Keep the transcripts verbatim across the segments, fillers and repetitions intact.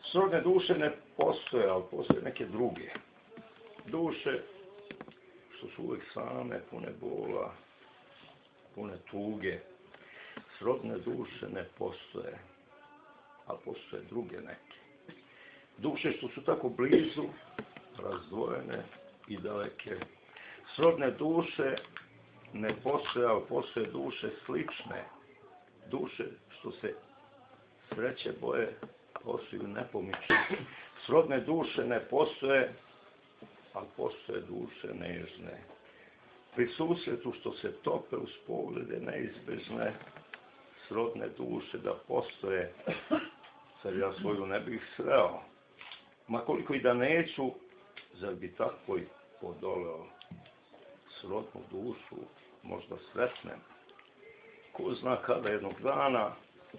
Srodne duše ne postoje, ali postoje neke druge duše što su uvijek same, pune bola, pune tuge. Srodne duše ne postoje, ali postoje druge neke. Duše što su tako blizu, razdvojene i daleke. Srodne duše ne postoje, ali postoje duše slične. Duše što se sreće boje, postaju nepomične. Srodne duše ne postoje, ali postoje duše nežne. Pri susretu što se tope uz poglede neizbežne, srodne duše da postoje, sad ja svoju ne bih sreo. Ma koliko i da neću, zar bi tako i podoleo. Srodnu dušu možda sretnem. Ko zna kada jednog dana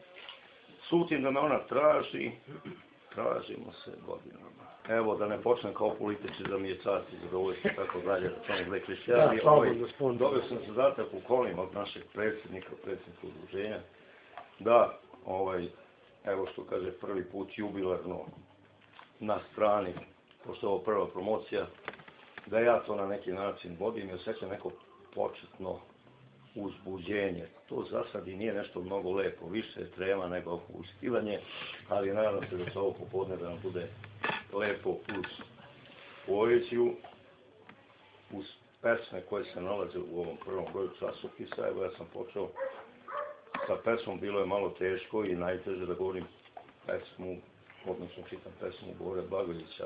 sutim da me ona traži, tražimo se godinama. Evo, da ne počnem kao političar, da mi je čast i zadovoljstvo, tako dalje, da čovjek da je krišćani. Dobio sam zadatak u kolima od našeg predsjednika, predsjednika udruženja, da, ovaj, evo što kaže, prvi put jubilarno na strani, pošto je ovo prva promocija, da ja to na neki način vodim i osjećam neko početno uzbuđenje. To za sad i nije nešto mnogo lepo, više je trema nego uspivanje, ali nadam se da će ovo popodne da nam bude lepo uz poeziju, uz pesme koje se nalaze u ovom prvom broju časopisa. Evo, ja sam počeo sa pesmom, bilo je malo teško i najteže da govorim pesmu, odnosno čitam pesmu Bore Blagojevića.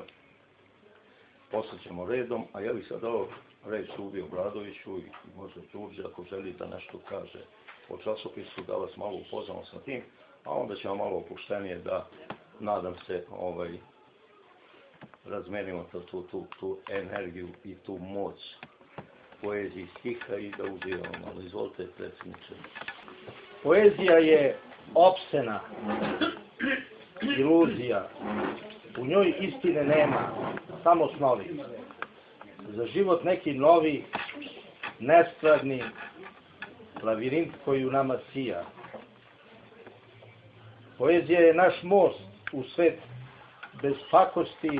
Posle ćemo redom, a ja bih sad dao reč Ubi Obradoviću i možda Đurđe ako želi da nešto kaže o časopisu, da vas malo upoznamo sa tim, a onda ćemo malo opuštenije da, nadam se, ovaj, razmenimo tu, tu, tu, tu energiju i tu moć poeziji stiha i da uživamo malo. Izvolite, predsjedniče. Poezija je opsena, iluzija. U njoj istine nema, samo snovi. Za život neki novi, nestvarni lavirint koji u nama sija. Poezija je naš most u svet bez pakosti,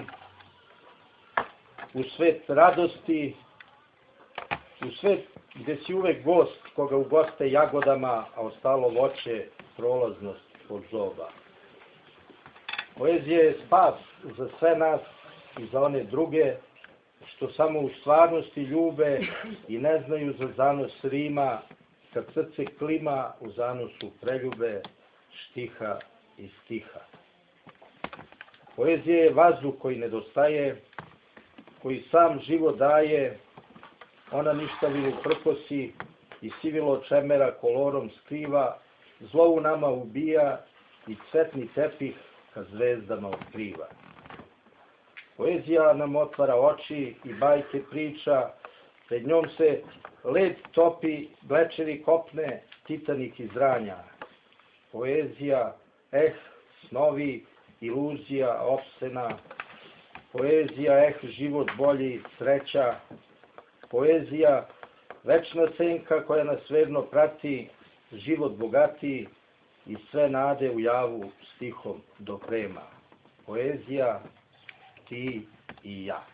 u svet radosti, u svet gde si uvek gost koga ugoste jagodama, a ostalo voće prolaznost od zoba. Poezija je spas za sve nas i za one druge što samo u stvarnosti ljube i ne znaju za zanos rima, kad srce klima u zanosu preljube, štiha i stiha. Poezija je vazduh koji nedostaje, koji sam život daje, ona ništavilu prkosi i sivilo čemera kolorom skriva, zlo u nama ubija i cvetni tepih ka zvezdama otkriva. Poezija nam otvara oči i bajke priča, pred njom se led topi, glečeri kopne, Titanik izranja. Poezija, eh, snovi, iluzija, opsena, poezija, eh, život bolji, sreća, poezija, večna senka koja nas verno prati, život bogati i sve nade u javu stihom doprema. Poezija, ti i ja.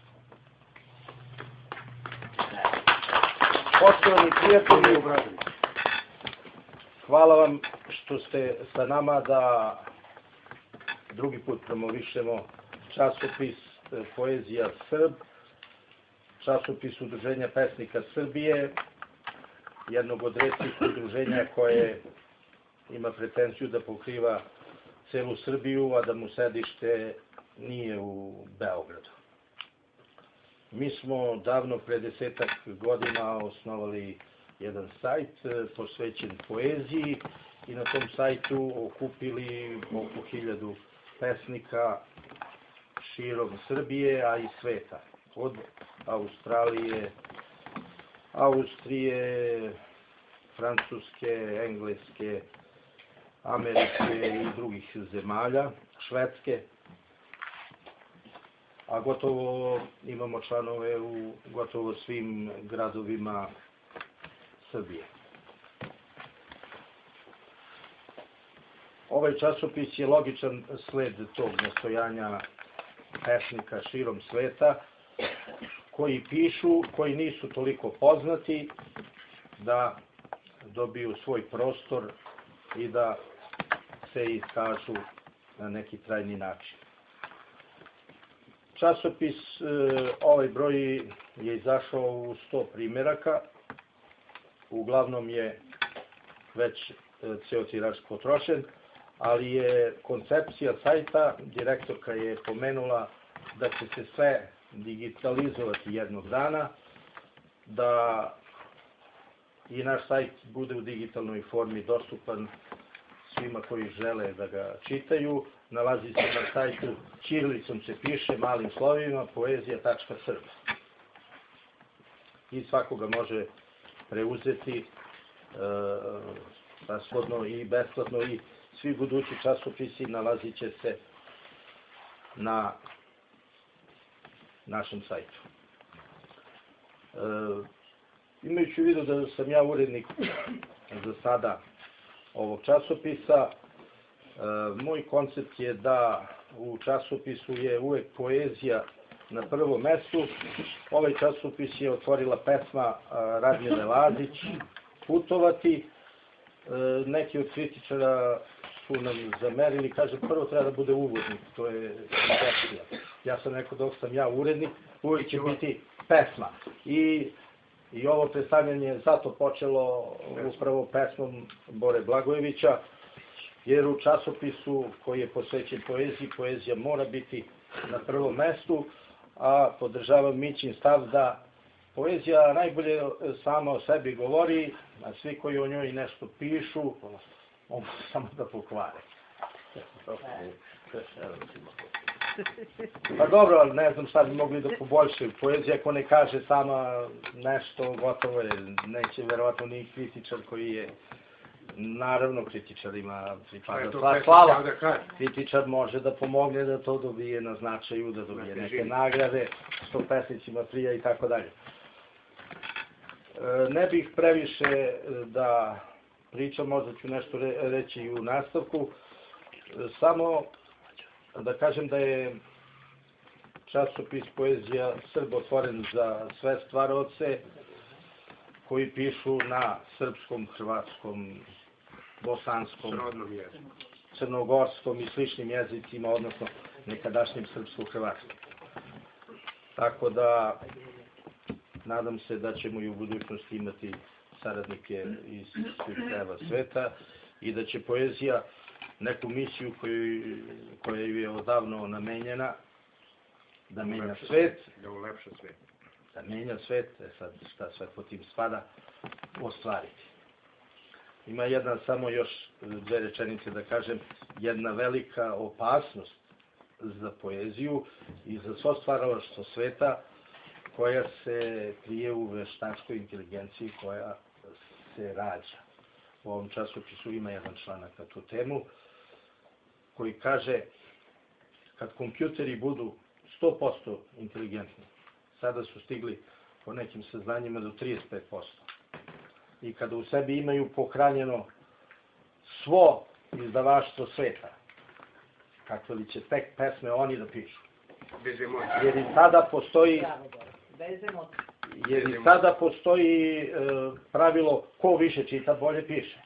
Poštovani prijatelji, hvala vam što ste sa nama da drugi put promovišemo časopis Poezija Srb, časopis Udruženja pesnika Srbije, jednog od retkih udruženja koje ima pretenciju da pokriva celu Srbiju, a da mu sedište nije u Beogradu. Mi smo davno, pre desetak godina, osnovali jedan sajt posvećen poeziji i na tom sajtu okupili oko hiljadu pesnika širom Srbije, a i sveta. Od Australije, Austrije, Francuske, Engleske, Amerike i drugih zemalja, Švedske, a gotovo imamo članove u gotovo svim gradovima Srbije. Ovaj časopis je logičan sled tog nastojanja pesnika širom sveta, koji pišu, koji nisu toliko poznati, da dobiju svoj prostor i da se iskažu na neki trajni način. Časopis, ovaj broj je izašao u sto primjeraka, uglavnom je već ceo tiraž potrošen, ali je koncepcija sajta, direktorka je pomenula da će se sve digitalizovati jednog dana, da i naš sajt bude u digitalnoj formi dostupan svima koji žele da ga čitaju. Nalazi se na sajtu, ćirilicom se piše, malim slovima, poezija tačka srb. I svako ga može preuzeti e, slobodno i besplatno, i svi budući časopisi nalazit će se na našem sajtu. E, imajući u vidu da sam ja urednik za sada ovog časopisa, e, moj koncept je da u časopisu je uvek poezija na prvom mestu. Ovaj časopis je otvorila pesma Radmile Lazić, Putovati. E, neki od kritičara su nam zamerili, kaže, prvo treba da bude uvodnik, to je koncepcija. Ja sam rekao, dok sam ja urednik, uvijek će biti pesma. I, i ovo predstavljanje je zato počelo upravo pesmom Bore Blagojevića, jer u časopisu koji je posvećen poeziji, poezija mora biti na prvom mestu, a podržavam Mićin stav da poezija najbolje sama o sebi govori, a svi koji o njoj nešto pišu, mogu samo da pokvare. Pa dobro, ali ne znam šta bi mogli da poboljšaju. Poezija ako ne kaže sama nešto, gotovo je. Neće verovatno ni kritičar koji je, naravno kritičar ima pripada sva slava. Kritičar može da pomogne da to dobije na značaju, da dobije neke nagrade, što pesnicima prija i tako dalje. Ne bih previše da pričam, možda ću nešto reći i u nastavku. Samo da kažem da je časopis Poezija Srb otvoren za sve stvaraoce koji pišu na srpskom, hrvatskom, bosanskom, crnogorskom i sličnim jezicima, odnosno nekadašnjem srpsko-hrvatskom. Tako da nadam se da ćemo i u budućnosti imati saradnike iz svih krajeva sveta i da će poezija neku misiju koju, koja je odavno namenjena, da menja svet, da ulepša svet, da menja svet, e sad šta sve po tim spada, ostvariti. Ima jedna, samo još dve rečenice da kažem, jedna velika opasnost za poeziju i za svo stvaralaštvo sveta, koja se krije u veštačkoj inteligenciji koja se rađa. U ovom časopisu ima jedan članak na tu temu, koji kaže, kad kompjuteri budu sto posto inteligentni, sada su stigli po nekim saznanjima do trideset pet posto, i kada u sebi imaju pohranjeno svo izdavaštvo sveta, kakve li će tek pesme oni da pišu. Jer i sada postoji jer i sada postoji e, pravilo ko više čita, bolje piše.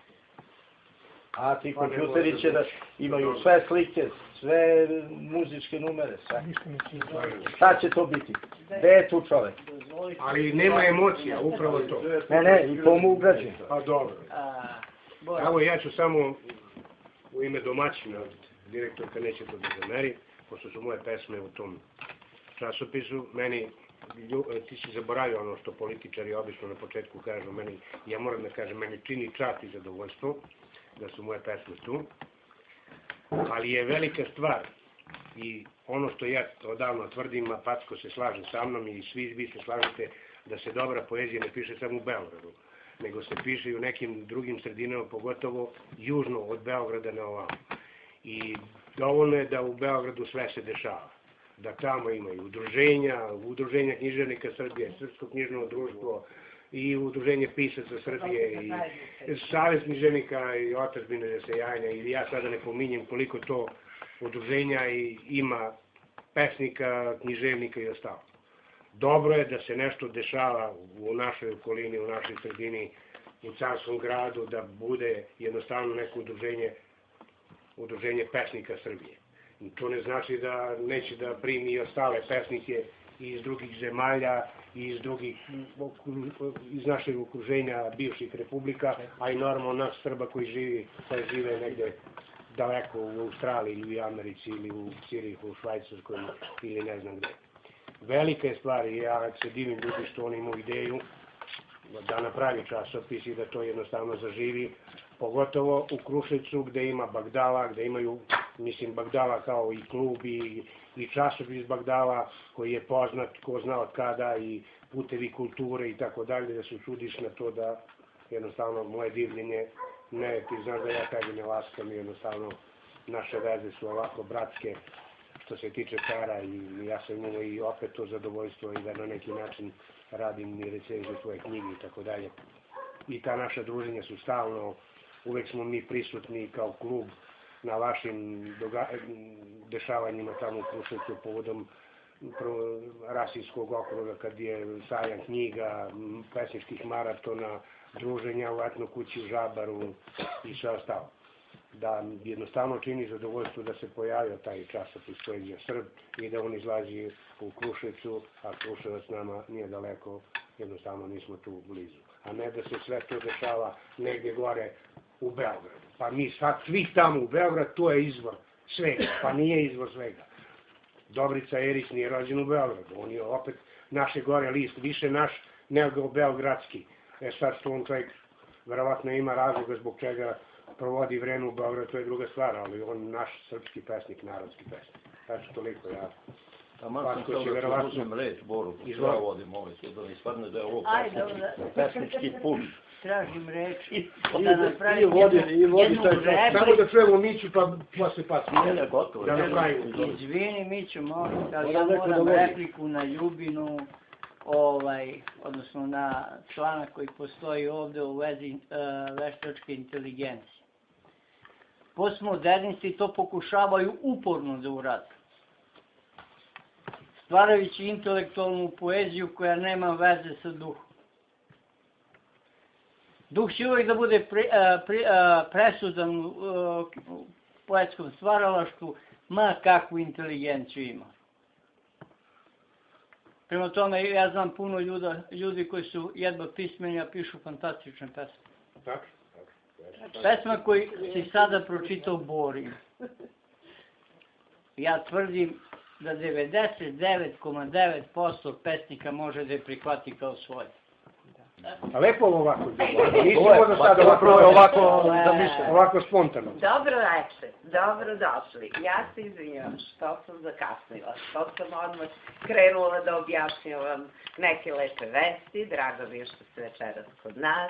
A ti kompjuteri će da imaju sve slike, sve muzičke numere, sve. Šta će to biti? Gde je tu čovek? Ali nema emocija, upravo to. Ne, ne, i to mu ugrađuje. Pa dobro. Evo, ja ću samo u ime domaćina, direktorka neće to da zameri, pošto su moje pesme u tom časopisu, meni, ti si zaboravio ono što političari obično na početku kažu, meni, ja moram da kažem, meni čini čast i zadovoljstvo da su moje pesme tu, ali je velika stvar i ono što ja odavno tvrdim, a Packo se slaže sa mnom i svi vi se slažete da se dobra poezija ne piše samo u Beogradu, nego se piše i u nekim drugim sredinama, pogotovo južno od Beograda na ovamo. I dovoljno je da u Beogradu sve se dešava. Da tamo imaju udruženja, udruženja književnika Srbije, Srpsko knjižno društvo i Udruženje pisaca Srbije, i Savez književnika i Otadžbine rasejanja, i ja sada ne pominjem koliko to udruženja ima pesnika, književnika i ostalo. Dobro je da se nešto dešava u našoj okolini, u našoj sredini, u Carskom gradu, da bude jednostavno neko udruženje, udruženje pesnika Srbije. To ne znači da neće da primi i ostale pesnike iz drugih zemalja, iz drugih, iz našeg okruženja bivših republika, a i normalno nas Srba koji živi, koji žive negde daleko u Australiji ili u Americi ili u Cirihu, u Švajcarskoj ili ne znam gde. Velika je stvar i ja se divim ljudi što oni imaju ideju da napravi časopis i da to jednostavno zaživi, pogotovo u Kruševcu gde ima Bagdala, gde imaju, mislim, Bagdala kao i klub i, i časopis Bagdala koji je poznat, ko zna od kada, i putevi kulture i tako dalje, da se čudiš na to da jednostavno moje divljenje, ne, ti znaš da ja tebi ne laskam, jednostavno naše veze su ovako bratske što se tiče Cara i ja sam imao i opet to zadovoljstvo i da na neki način radim i recenziju tvoje knjige i tako dalje. I ta naša druženja su stalno, uvek smo mi prisutni kao klub na vašim dešavanjima tamo u Kruševcu povodom Rasinskog okruga kad je sajam knjiga, pesničkih maratona, druženja u etno kući u Žabaru i sve ostalo. Da jednostavno čini zadovoljstvo da se pojavio taj časopis Poezija Srb i da on izlazi u Kruševcu, a Kruševac nama nije daleko, jednostavno nismo tu blizu. A ne da se sve to dešava negdje gore u Beogradu. Pa mi sad svi tamo u Beograd, to je izvor svega, pa nije izvor svega. Dobrica Erić nije rođen u Beogradu, on je opet naše gore list, više naš nego beogradski. E sad što on čovjek verovatno ima razloga zbog čega provodi vreme u Beogradu, to je druga stvar, ali on naš srpski pesnik, narodski pesnik. Eto, toliko ja. Tamo sam htio da ti uzmem reč, Boru, pošto ja vodim ovaj sud, da mi spadne da je ovo pesnički put. Tražim reč da napravim jednu repliku. Samo da čujemo Miću pa posle pacu. Ne, gotovo. Izvini Miću, molim, ali ja moram repliku na Ljubinu, odnosno na članak koji postoji ovde u vezi veštačke inteligencije. Postmodernisti to pokušavaju uporno da urade, stvarajući intelektualnu poeziju koja nema veze sa duhom. Duh će uvijek da bude presudan u poetskom stvaralaštvu, ma kakvu inteligenciju ima. Prema tome, ja znam puno ljudi koji su jedva pismeni, a pišu fantastične pesme. Pesma koju si sada pročitao Borim. Ja tvrdim da devedeset devet zarez devet posto pesnika može da je prihvati kao svoje. A lepo ovako, nisi možda sad ovako spontano. Dobro večer, dobro došli. Ja se izvinjam što sam zakasnila, što sam odmah krenula da objašnjavam neke lepe vesti, drago mi je što ste večeras kod nas.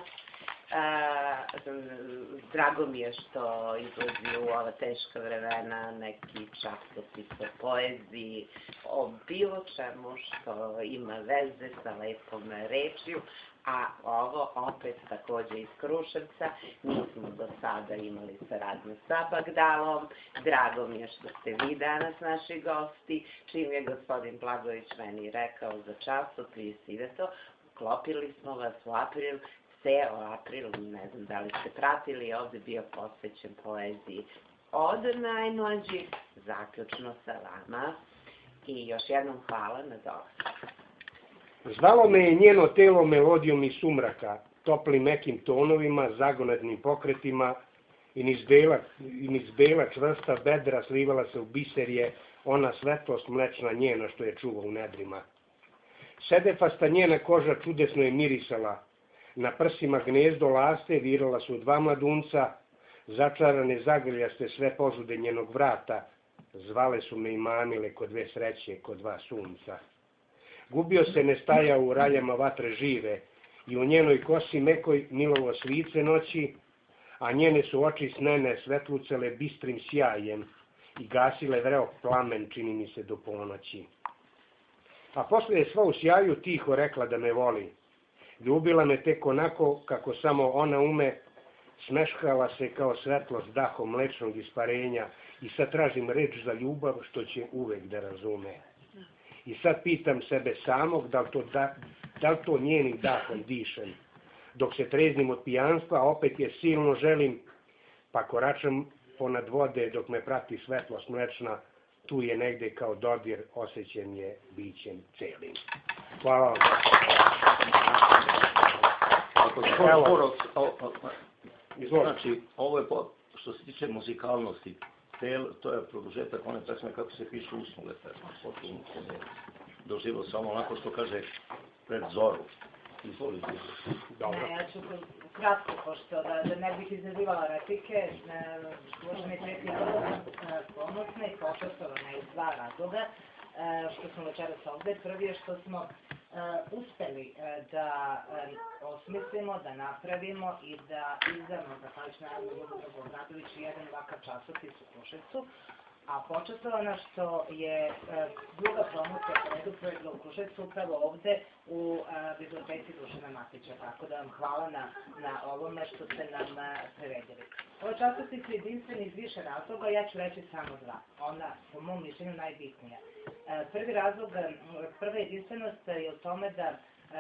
Drago mi je što izlazi u ova teška vremena neki časopis o poeziji, o bilo čemu što ima veze sa lepom rečju, a ovo opet takođe iz Kruševca. Mi smo do sada imali saradnju sa Bagdalom, drago mi je što ste vi danas naši gosti, čim je gospodin Blagović meni rekao za časopis i da to, uklopili smo vas u april, ceo april, ne znam da li ste pratili, ovde bio posvećen poeziji od najmlađih, zaključno sa vama, i još jednom hvala na dolazak. Zvalo me je njeno telo melodijom iz sumraka, toplim mekim tonovima, zagonetnim pokretima, i niz bela čvrsta bedra slivala se u biserje ona svetlost mlečna njena što je čuva u nedrima. Sedefasta njena koža čudesno je mirisala, na prsima gnezdo laste virala su dva mladunca, začarane zagrljaste sve požude njenog vrata, zvale su me i mamile kod dve sreće, kod dva sunca. Gubio se nestaja u raljama vatre žive i u njenoj kosi mekoj milovo svice noći, a njene su oči snene svetlucele bistrim sjajem i gasile vreo plamen, čini mi se, do ponoći. A posle je sva u sjaju tiho rekla da me voli. Ljubila me tek onako kako samo ona ume, smeškala se kao svetlost dahom mlečnog isparenja i sad tražim reč za ljubav što će uvek da razume. I sad pitam sebe samog da li to, da, da li to njenim dahom dišem. Dok se treznim od pijanstva, opet je silno želim, pa koračam ponad vode dok me prati svetlost mlečna, tu je negde kao dodir, osjećen je bićem celim. Hvala vam. Evo, znači, ovo je što se tiče muzikalnosti, to je produžetak one pesme kako se pišu usnule pesme, potpuno se ne doživao samo onako što kaže pred zoru. Izvolite. Ne, ja ću kratko, pošto da, da ne bih izazivala replike, uvaženi predsjednik, ponosna i počastovana iz dva razloga, što smo večeras ovde. Prvi je što smo uspeli da osmislimo, da napravimo i da izdamo, zahvaljujući naravno Ljubodragu Obradoviću, jedan ovakav časopis u Kruševcu, a počastovana što je druga promocija predupredila u Kruševcu upravo ovde u biblioteci Dušana Matića. Tako da vam hvala na, na ovome što ste nam prevedeli. Ovaj časopis je jedinstven iz više razloga, ja ću reći samo dva. Ona, po mom mišljenju, najbitnija. Prvi razlog, prva jedinstvenost je u tome da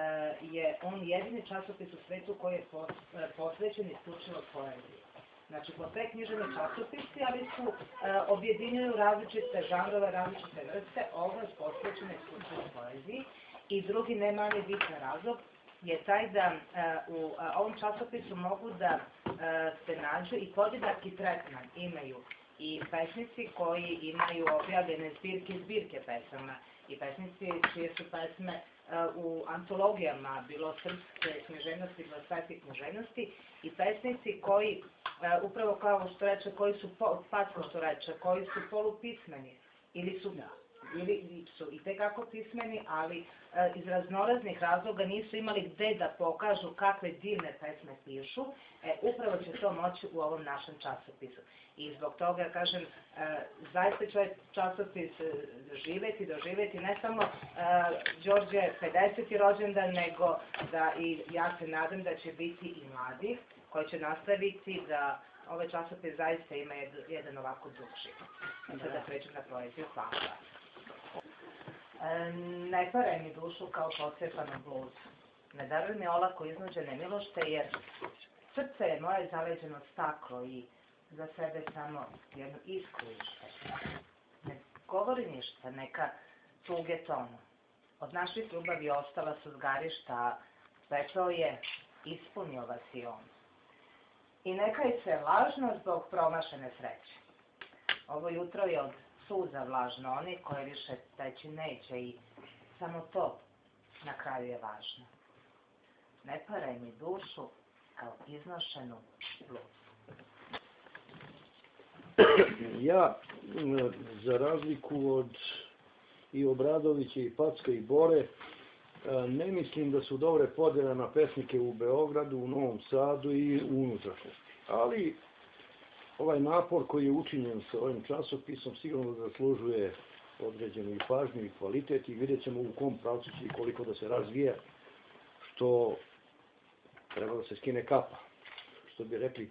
je on jedini časopis u svetu koji je posvećen isključivo poeziji. Znači, postoje književni časopisi, ali su objedinjuju različite žanrove, različite vrste, ovo je posvećeno isključivo poeziji. I drugi, ne manje bitan razlog, je taj da u ovom časopisu mogu da se nađu i podjednaki tretman imaju i pesnici koji imaju objavljene zbirke i zbirke pesama i pesnici čije su pesme u antologijama, bilo srpske književnosti, bilo svetske književnosti i pesnici koji, upravo kao što reče, koji su, Packo što reče, koji su polupismeni ili su, ili su i tekako pismeni, ali iz raznoraznih razloga nisu imali gde da pokažu kakve divne pesme pišu, e, upravo će to moći u ovom našem časopisu. I zbog toga, kažem, zaista će ovaj časopis živeti, doživeti, ne samo Đorđe pedeseti rođendan, nego da i ja se nadam da će biti i mladi koji će nastaviti da ovaj časopis zaista ima jedan ovako dug život. Sada da pređem na poeziju. Hvala. Ne paraj mi dušu kao pocepanom bluzu. Ne daruj mi olako iznuđene milošte, jer srce je moje zaleđeno staklo i za sebe samo jednu iskru ište. Ne govori ništa, neka tuge tonu. Od naših ljubavi ostala su zgarišta, a pepeo je ispunio vas i on. I nekaj se vlažno zbog promašene sreće. Ovo jutro je od suza vlažno, oni koje više teći neće i samo to na kraju je važno. Ne paraj mi dušu kao iznošenu bluzu. Ja, za razliku od i Obradovića i Packa i Bore, ne mislim da su dobre podjele na pesnike u Beogradu, u Novom Sadu i u unutrašnjosti. Ali ovaj napor koji je učinjen sa ovim časopisom sigurno zaslužuje određenu i pažnju i kvalitet i vidjet ćemo u kom pravcu će i koliko da se razvije, što treba da se skine kapa. Što bi rekli,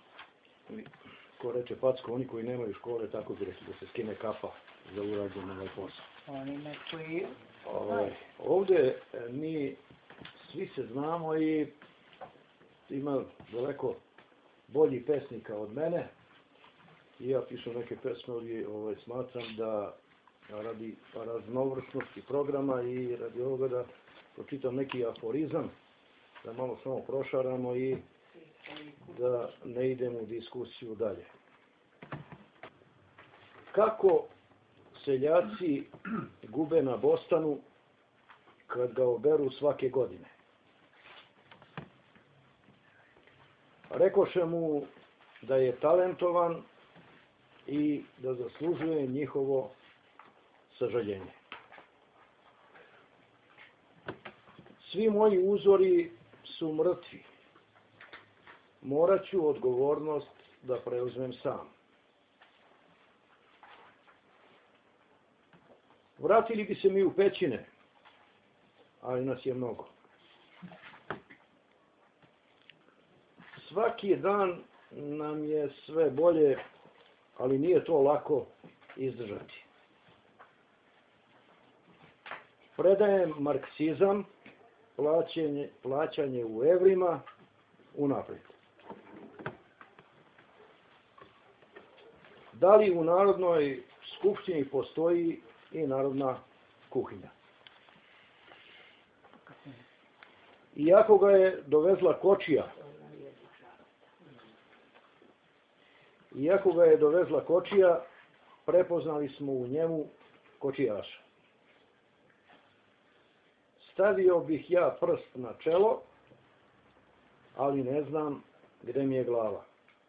ko reče Packo, oni koji nemaju škole, tako bi rekli da se skine kapa za urađen ovaj posao. Oni neki... Ovde mi svi se znamo i ima daleko bolji pesnika od mene i ja pišem neke pesme, ali ovaj, smatram da radi raznovrsnosti programa i radi ovoga da pročitam neki aforizam, da malo samo prošaramo i da ne idemo u diskusiju dalje. Kako seljaci gube na bostanu kad ga oberu svake godine? Rekoše mu da je talentovan i da zaslužuje njihovo sažaljenje. Svi moji uzori su mrtvi. Morat ću odgovornost da preuzmem sam. Vratili bi se mi u pećine, ali nas je mnogo. svaki dan nam je sve bolje, ali nije to lako izdržati. Predajem marksizam, plaćanje, plaćanje u evrima, unaprijed. Da li u Narodnoj skupštini postoji i narodna kuhinja? Iako ga je dovezla kočija, iako ga je dovezla kočija, prepoznali smo u njemu kočijaša. Stavio bih ja prst na čelo, ali ne znam gde mi je glava.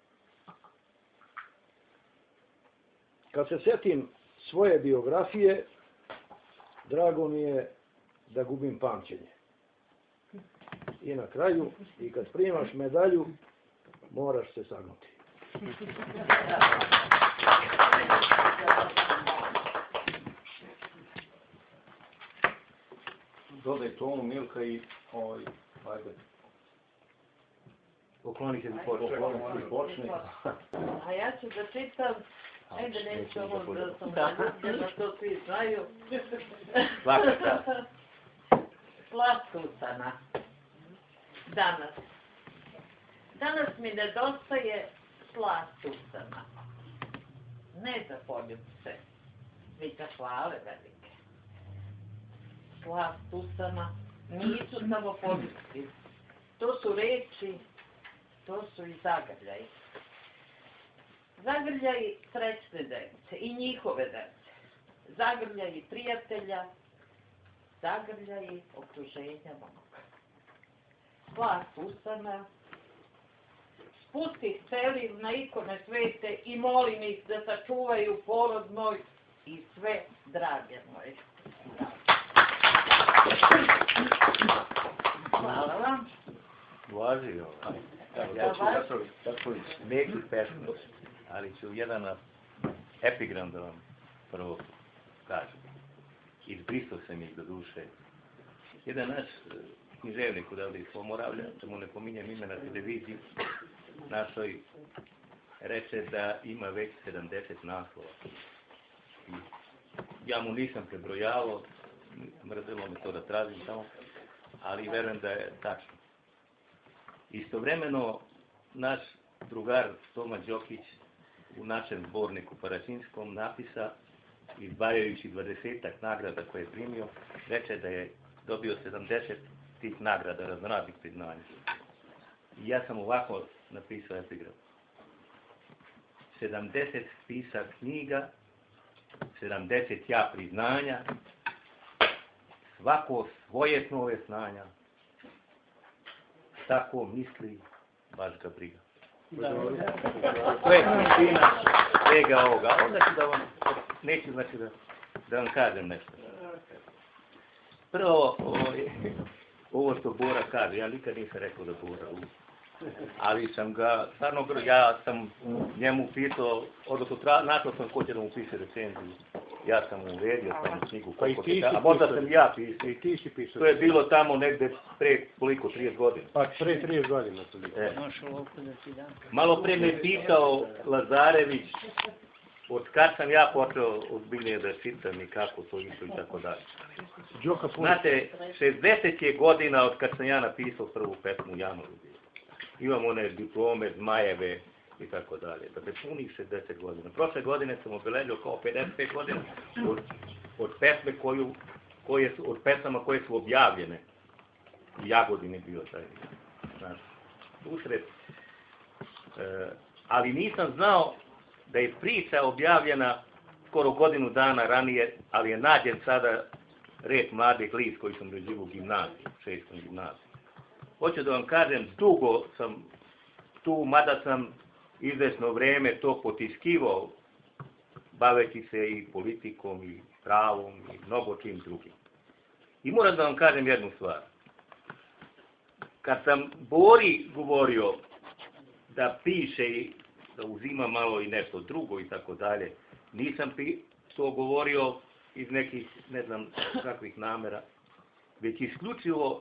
Kad se sjetim svoje biografije, drago mi je da gubim pamćenje. I na kraju, i kad primaš medalju, moraš se sagnuti. Dodaj tomu, Milka i ovaj, ajde. Pokloni se mi počne. A ja ću da čitam, ajde neću ovo da sam zaljubljena, to svi znaju. Svaka čast. Slast usana. Danas. Danas mi nedostaje slast usana. Ne za poljubce, već za hvale velike. Slast usana nisu samo poljubci. To su reči, to su i zagrljaji. Zagrljaji srećne dece i njihove dece. Zagrljaji prijatelja, zagrljaji okruženja moga. Slast usana, spustih celim na ikone svete i molim ih da sačuvaju porod moj i sve drage moje. Hvala vam. Važi ovaj. Ja ću zapravo tako neki pesmu, ali ću jedan epigram da vam prvo kažem. Izbrisao sam ih do duše. Jedan naš književnik odavde iz Pomoravlja, da mu ne pominjem ime na televiziji, našoj reče da ima već sedamdeset naslova. I ja mu nisam prebrojavao, mrzelo me to da tražim tamo, ali verujem da je tačno. Istovremeno, naš drugar Toma Đokić u našem zborniku Paraćinskom napisa, izdvajajući dvadesetak nagrada koje je primio, reče da je dobio sedamdeset tih nagrada raznoraznih priznanja. I ja sam ovako napisao epigram. sedamdeset spisa knjiga, sedamdeset ja priznanja, svako svoje snove snanja, tako misli, baš ga briga. To je suština svega ovoga. Onda ću da vam, neću znači da, da vam kažem nešto. Prvo, ovo, ovo što Bora kaže, ja nikad nisam rekao da Bora u, ali sam ga, stvarno, ja sam njemu pisao, odnosno našao sam ko će da mu piše recenziju. Ja sam mu uvedio sam knjigu, koliko se, a možda sam ja pisao. I ti si pisao. To je bilo tamo negde pre, koliko, trideset godina. Pa pre trideset godina to bilo. E. Malo pre me je pitao Lazarević, od kad sam ja počeo ozbiljnije da čitam i kako to išlo i tako dalje. Znate, šezdeset je godina od kad sam ja napisao prvu pesmu Janovu. Imam one diplome, zmajeve i tako dalje. Dakle, punih šezdeset godina. Prošle godine sam obeležio kao pedeset pet godina od, od pesme koju, koje su, od pesama koje su objavljene. U Jagodini bio taj, znaš, usred. E, ali nisam znao da je priča objavljena skoro godinu dana ranije, ali je nađen sada red mladih list koji sam doživio u gimnaziji, šestom gimnaziji. Hoću da vam kažem, dugo sam tu, mada sam izvesno vreme to potiskivao, baveći se i politikom, i pravom, i mnogo čim drugim. I moram da vam kažem jednu stvar. Kad sam Bori govorio da piše i da uzima malo i nešto drugo i tako dalje, nisam to govorio iz nekih, ne znam, kakvih namera, već isključivo iz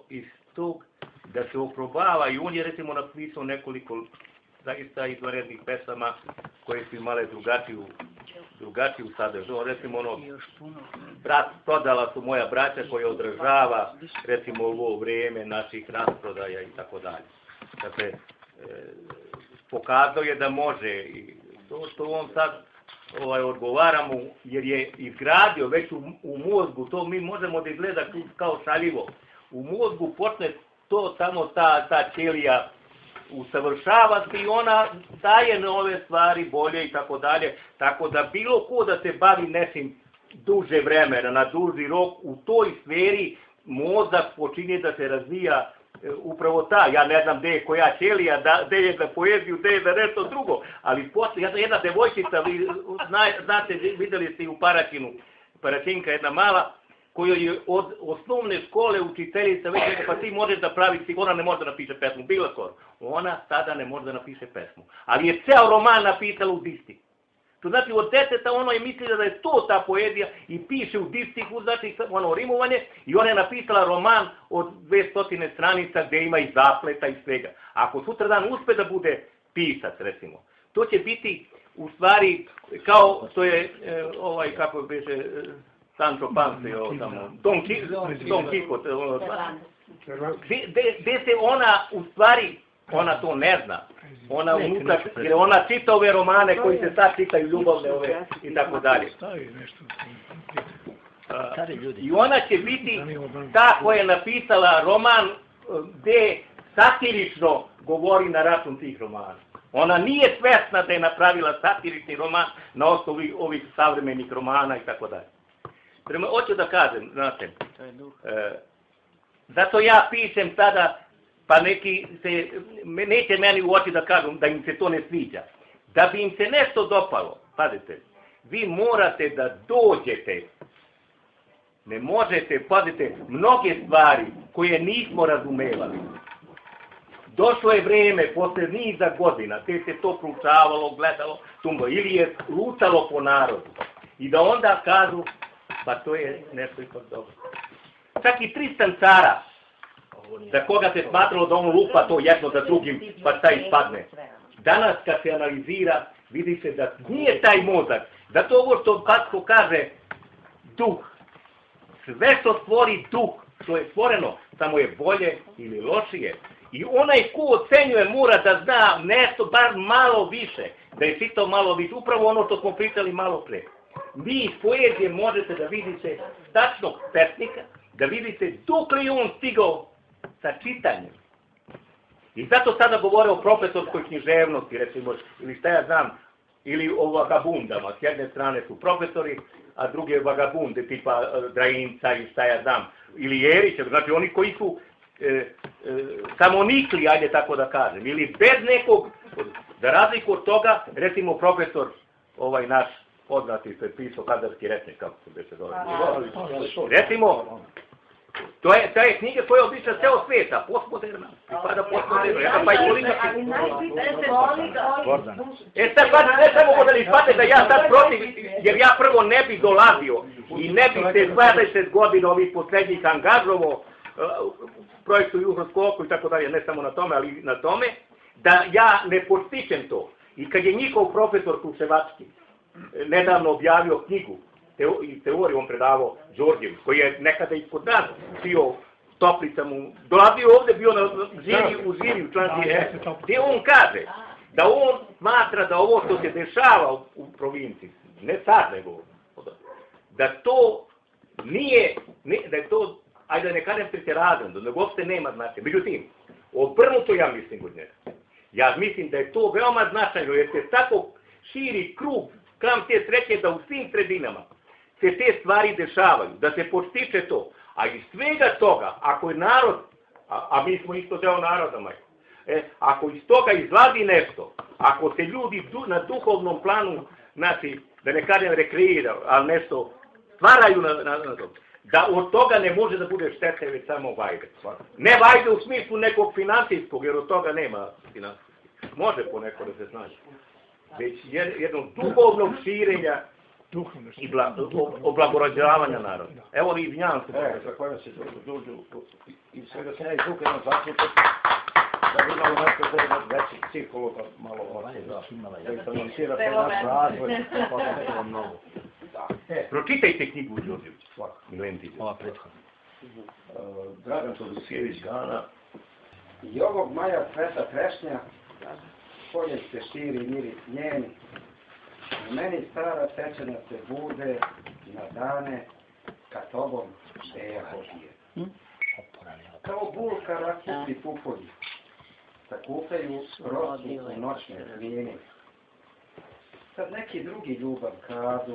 tog da se oprobava i on je recimo napisao nekoliko zaista izvanrednih pesama koje su imale drugačiju drugačiju sadržaju. Recimo ono, brat, prodala su moja braća koja odražava recimo ovo vrijeme naših rasprodaja i tako dalje. Dakle, e, pokazao je da može i to što on sad ovaj, odgovara mu, jer je izgradio već u, u mozgu, to mi možemo da izgleda kao šaljivo. U mozgu počne to samo ta, ta ćelija usavršava se i ona daje nove stvari bolje i tako dalje. Tako da bilo ko da se bavi nečim duže vremena, na duži rok, u toj sferi mozak počinje da se razvija e, upravo ta. Ja ne znam gde je koja ćelija, da, gde je za poeziju, gde je za nešto drugo, ali posle, jedna, jedna devojčica, vi zna, znate, videli ste i u Paraćinu, Paraćinka jedna mala, kojoj je od osnovne škole učiteljica već rekao, pa ti možeš da praviš, ona ne može da napiše pesmu, bilo skoro. Ona sada ne može da napiše pesmu. Ali je ceo roman napisala u distiku. To znači od deteta ono je mislila da je to ta poezija i piše u distiku, znači ono rimovanje i ona je napisala roman od dvesta stranica gdje ima i zapleta i svega. Ako sutradan uspe da bude pisac recimo, to će biti u stvari kao što je e, ovaj kako beše e, Sancho Panza, Don Quixote, gdje se ona u stvari, ona to ne zna, ona unutra, jer ona čita ove romane koji se sad čitaju, ljubavne ove i tako dalje. I ona će biti ta koja je napisala roman gdje satirično govori na račun tih romana. Ona nije svesna da je napravila satirični roman na osnovu ovih savremenih romana i tako dalje. Prema, hoću da kažem, znate, e, zato ja pišem sada, pa neki se, neće meni u oči da kažem da im se to ne sviđa. Da bi im se nešto dopalo, pazite, vi morate da dođete, ne možete, pazite, mnoge stvari koje nismo razumevali. Došlo je vrijeme, posle niza godina, te se to proučavalo, gledalo, tumbo, ili je lutalo po narodu. I da onda kažu, pa to je nešto ipak dobro. Čak i Tristan cara, za koga se smatralo da on lupa to jedno za drugim, pa šta ispadne. Danas kad se analizira, vidi se da nije taj mozak. Zato ovo što Patko kaže, duh. Sve što stvori duh, što je stvoreno, samo je bolje ili lošije. I onaj ko ocenjuje mora da zna nešto, bar malo više, da je čitao malo više. Upravo ono što smo pričali malo pre. Vi iz poezije možete da vidite tačnog pesnika, da vidite dok li on stigao sa čitanjem. I zato sada govore o profesorskoj književnosti, recimo, ili šta ja znam, ili o vagabundama. S jedne strane su profesori, a druge vagabunde, tipa Drajinca i šta ja znam, ili Jerića, znači oni koji su e, e, samonikli, ajde tako da kažem, ili bez nekog, za razliku od toga, recimo profesor, ovaj naš, poznati što je pisao Kadarski rečnik, kako se beše zove. Recimo, to je, to je knjiga koja je obična ceo sveta, postmoderna, pripada postmoderna, ja pa i politički. E sad, pa ne samo da li shvate da ja sad protiv, jer ja prvo ne bi dolazio i ne bi se dvadeset godina ovih poslednjih angažovo u projektu Južnoskoku i tako dalje, ne samo na tome, ali na tome, da ja ne postičem to. I kad je njihov profesor Kuševački nedavno objavio knjigu, i teoriju on predavao Đorđević, koji je nekada ispod nas bio Toplica mu, dolazio ovdje, bio na živi, u živi u članci, gdje on kaže da on smatra da ovo što se dešava u, u provinciji, ne sad nego, da to nije, ne, da je to, ajde da ne kažem pretjerazno, da uopšte nema značaja. Međutim, obrnuto ja mislim kod njega. Ja mislim da je to veoma značajno, jer se tako širi krug kram te sreće da u svim sredinama se te stvari dešavaju, da se postiče to. A iz svega toga, ako je narod, a, a mi smo isto deo naroda, majko, e, ako iz toga izlazi nešto, ako se ljudi du, na duhovnom planu, znači, da ne kažem rekreiraju, ali nešto stvaraju na, na, na to, da od toga ne može da bude štete, već samo vajde. Ne vajde u smislu nekog finansijskog, jer od toga nema finansijskog. Može poneko da se snaži. Već jednog duhovnog širenja i oblagorođavanja naroda. Evo vi izvinjavam se. E, za koje se dođu i sve da se ne izvuke na zaključak, da bi imalo nešto treba veći psihologa malo ovdje, da internalisira to naš razvoj, pa da je mnogo. Pročitajte knjigu Đorđevića. Ova prethodna. Dragan Todosijević Gana. I ovog maja cveta trešnja, polje se širi miris njeni, u meni stara sečena se bude na dane kad tobom šteja Božije. Kao bulka rakuti pupovi, sakupaju rosu u noćne zmijeni. Sad neki drugi ljubav kazu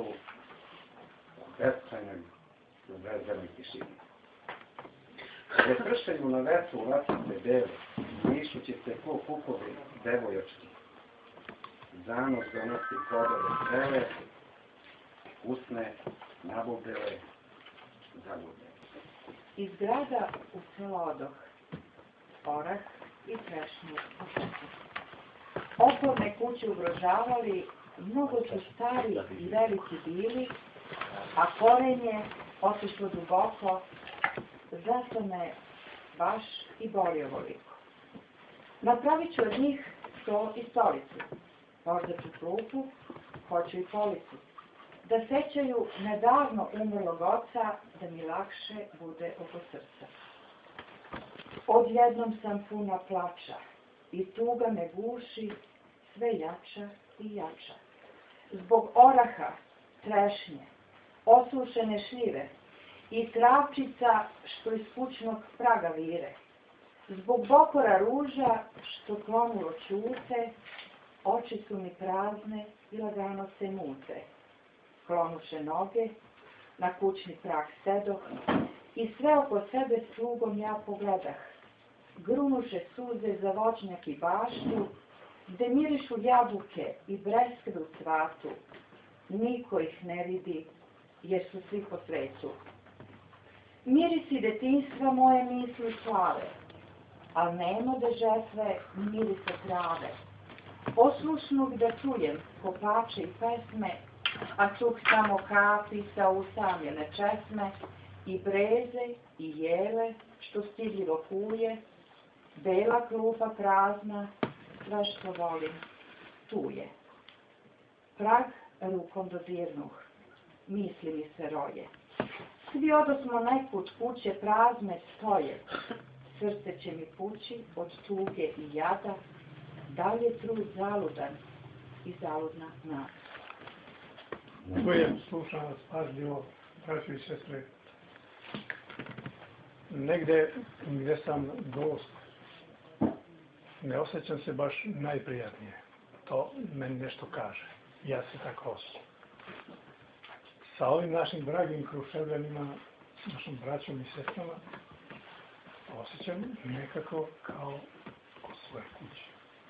u beskrajnoj zvezdanoj tišini. Kada pršaju na vetru latice bele, mišući se ko kukovi devoječki. Zanos donosi plodove strele, usne, nabubele, zagubele. Iz grada u selo odoh, orah i trešnju očeku. Oporne kuće ugrožavali, mnogo su stari i veliki bili, a korenje otišlo duboko, zato me baš i boli ovoliko. Napravit ću od njih sto i stolicu, možda ću klupu, hoću i policu, da sećaju nedavno umrlog oca, da mi lakše bude oko srca. Odjednom sam puna plača i tuga me guši sve jača i jača. Zbog oraha, trešnje, osušene šljive i travčica što iz kućnog praga vire. Zbog bokora ruža što klonulo ćute, oči su mi prazne i lagano se mute. Klonuše noge, na kućni prag sedoh i sve oko sebe slugom ja pogledah. Grunuše suze za voćnjak i baštu, gde mirišu jabuke i breskve u cvatu. Niko ih ne vidi, jer su svi po svetu. Mirisi detinjstva moje misli slave, al nema da žetve mirisa trave. Poslušnog da čujem kopače i pesme, a cuk samo kapi sa usamljene česme, i breze i jele što stidljivo kuje, bela klupa prazna, sve što volim, tu je. Prag rukom dodirnuh, misli mi se roje. Svi odosmo nekud, kuće prazne stoje, srce će mi pući od tuge i jada, dalje trud zaludan i zaludna nada. Čujem, slušam vas pažljivo, braćo i sestre. Negde gdje sam gost, ne osjećam se baš najprijatnije. To meni nešto kaže. Ja se tako osjećam. Sa ovim našim dragim Kruševljanima, našim braćom i sestrama, osjećam nekako kao kod svoje kuće.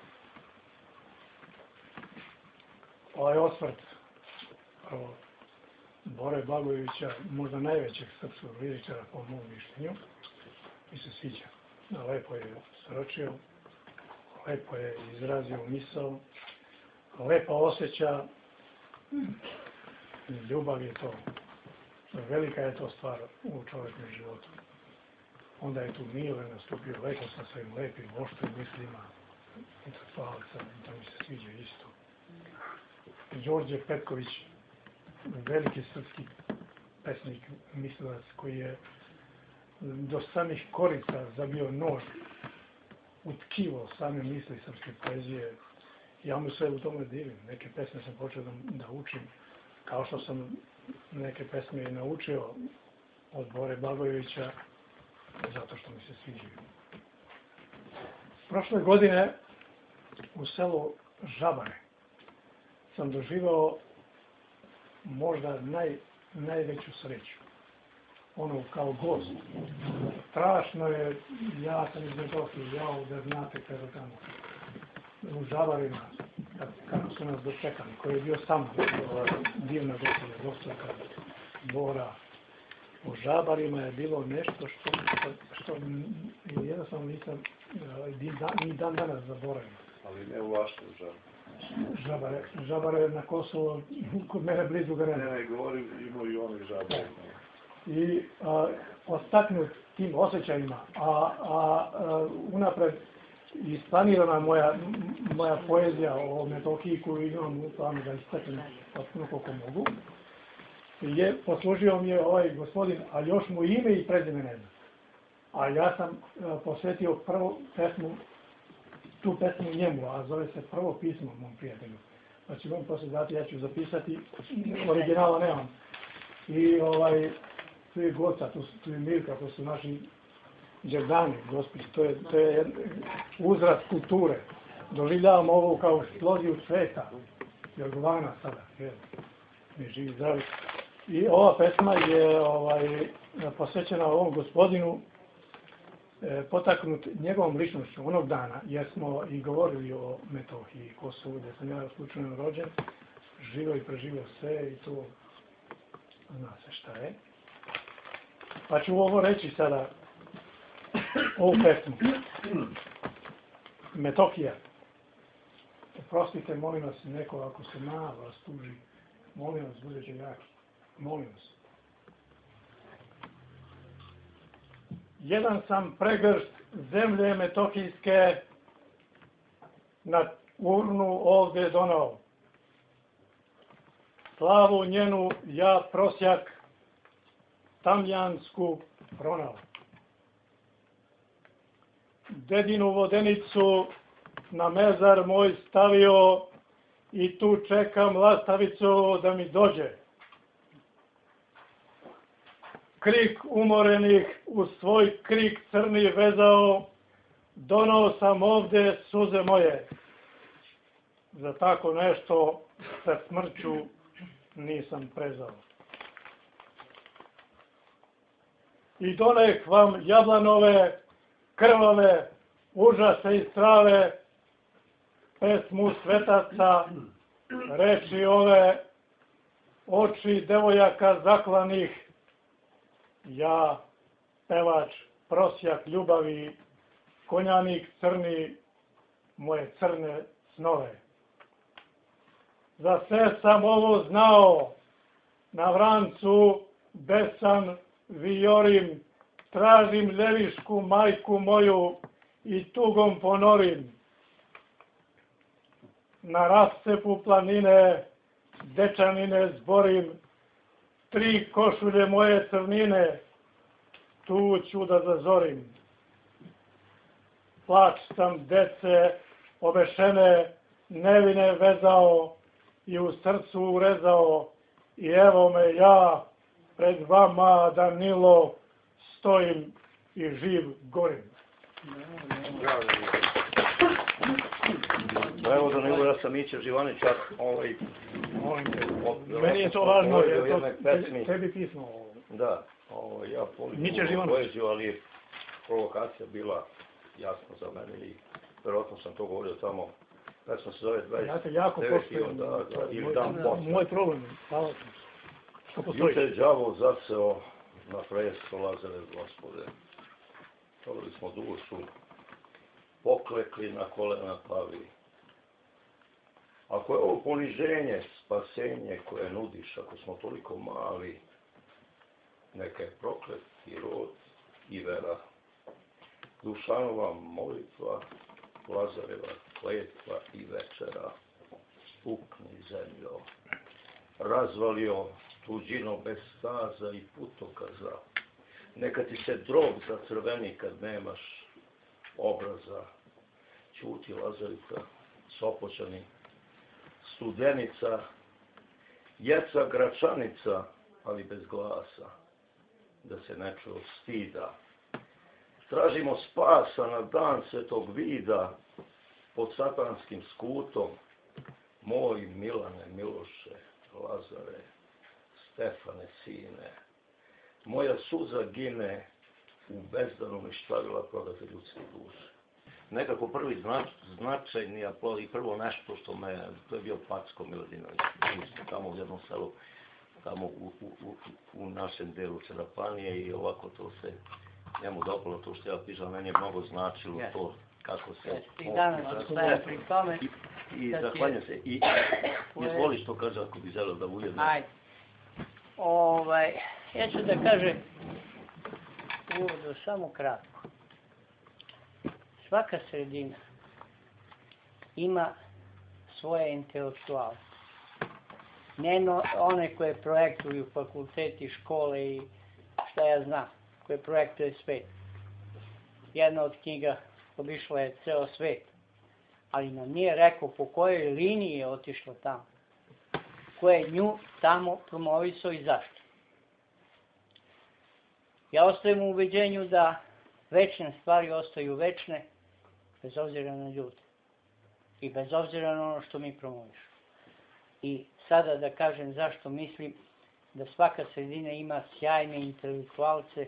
Ovaj osvrt prvo Bore Blagojevića, možda najvećeg srpskog liričara po mom mišljenju, mi se sviđa. Lepo je sročio, lepo je izrazio misao, lepo osjeća, ljubav je to, velika je to stvar u čovjekom životu. Onda je tu Mile nastupio lepo sa svojim lepim, oštrim mislima, intelektualca, to mi se sviđa isto. Đorđe Petković, veliki srpski pesnik, mislilac, koji je do samih korica zabio nož u tkivo same misli srpske poezije. Ja mu sve u tome divim. Neke pesme sam počeo da, da učim, kao što sam neke pesme i naučio od Bore Blagojevića, zato što mi se sviđaju. Prošle godine u selu Žabare sam doživao možda naj, najveću sreću. Ono kao gost. Strašno je, ja sam između ostalih jao da znate kada tamo u Žabarima, kako su nas dočekali, koji je bio sam divna gospođa, gospođa Bora. U Žabarima je bilo nešto što, što jednostavno nisam ni dan danas zaboravio. Ali ne u vašem Žabaru. Žabare, žabare na Kosovo, kod mene blizu ga nema. Ne, ne, govorim, imaju i onih žabare. I a, ostaknut tim osjećajima, a, a, a unapred isplanirana moja, moja poezija o Metohiji koju imam u planu da istaknem potpuno koliko mogu, je, poslužio mi je ovaj gospodin, a još mu ime i prezime ne znam. A ja sam a, posvetio prvu pesmu, tu pesmu njemu, a zove se Prvo pismo mom prijatelju. Pa ću vam poslije dati, ja ću zapisati, originala nemam. I ovaj, tu je Goca, tu, tu je Mirka, to su naši džerdani, gospodi, to je, to je uzrast kulture. Doživljavam ovo kao eksploziju sveta, Jorgovana sada, je, mi živi zdravi. I ova pesma je ovaj, posvećena ovom gospodinu, e, potaknut njegovom ličnošću onog dana, jer smo i govorili o Metohiji, Kosovu, gdje sam ja slučajno rođen, živio i preživio sve i to zna se šta je. Pa ću ovo reći sada, ovu pesmu. Metohija. Oprostite, molim vas, neko ako se malo vas tuži, molim vas, bude će jaki. Molim vas. Jedan sam pregršt zemlje metohijske na urnu ovdje donao. Slavu njenu ja prosjak tamjansku pronao. Dedinu vodenicu na mezar moj stavio i tu čekam lastavicu da mi dođe. Krik umorenih u svoj krik crni vezao, donao sam ovdje suze moje. Za tako nešto sa smrću nisam prezao. I donek vam jablanove, krvave, užase i strave, pesmu svetaca, reči ove, oči devojaka zaklanih, ja, pevač, prosjak ljubavi, konjanik crni, moje crne snove. Za sve sam ovo znao, na vrancu besan vijorim, tražim ljevišku majku moju i tugom ponorim. Na rascepu planine, dečanine zborim, tri košulje moje crnine, tu ću da zazorim. Plač sam dece obešene, nevine vezao i u srcu urezao i evo me ja pred vama Danilo stojim i živ gorim. Evo Danilo, ja sam Mića Živanića, ovaj... Meni je to važno, jer to tebi pismo ovo. Da, ovo, ja volim poeziju, ali provokacija bila jasna za mene i verovatno sam to govorio tamo. Pesma se zove dvadeset devet ili dan posle. Moj problem, hvala ti. Što postoji? Juče je đavo zaseo na presto Lazare Gospode. Čovili smo dušu, poklekli na kolena pavi. Ako je ovo poniženje, spasenje koje nudiš, ako smo toliko mali, neka je proklet i rod i vera. Dušanova molitva, Lazareva kletva i večera. Pukni zemljo, razvalio tuđino bez staza i putokaza. Neka ti se drog zacrveni kad nemaš obraza. Ćuti Lazarica, Sopoćani, Studenica, Jeca Gračanica, ali bez glasa, da se ne čuje od stida. Tražimo spasa na dan svetog vida, pod satanskim skutom, moj Milane, Miloše, Lazare, Stefane, sine. Moja suza gine u bezdanu ništavila prodate ljudske duše. Nekako prvi znač, značajni aplauz i prvo nešto što me, to je bio Packo Miladinović, tamo u jednom selu, tamo u, u, u, u našem delu Čerapanije i ovako to se njemu dopalo, to što ja pišam, meni je mnogo značilo to kako se... I danas ostaje pri tome. I Da ti- zahvaljujem se. I izvoli što kaže ako bi želeo da ujedno. Ajde. Ovaj, ja ću da kažem uvodu samo kratko. Svaka sredina ima svoje intelektualce. Ne no, one koje projektuju fakulteti, škole i šta ja znam, koje projektuje svet. Jedna od knjiga obišla je ceo svet, ali nam nije rekao po kojoj liniji je otišla tamo, ko je nju tamo promovisao i zašto. Ja ostajem u ubeđenju da večne stvari ostaju večne, bez obzira na ljude i bez obzira na ono što mi promovišemo. I sada da kažem zašto mislim da svaka sredina ima sjajne intelektualce,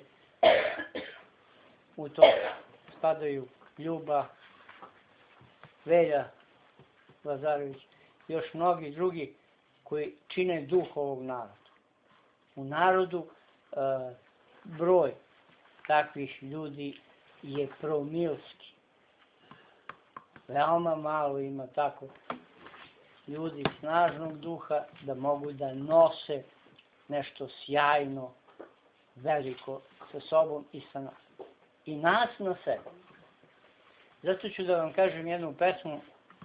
u to spadaju Ljuba, Velja Lazarević, još mnogi drugi koji čine duh ovog naroda. U narodu e, broj takvih ljudi je promilski. Veoma malo ima tako ljudi snažnog duha da mogu da nose nešto sjajno, veliko sa sobom i sa nas. I nas na sebe. Zato ću da vam kažem jednu pesmu,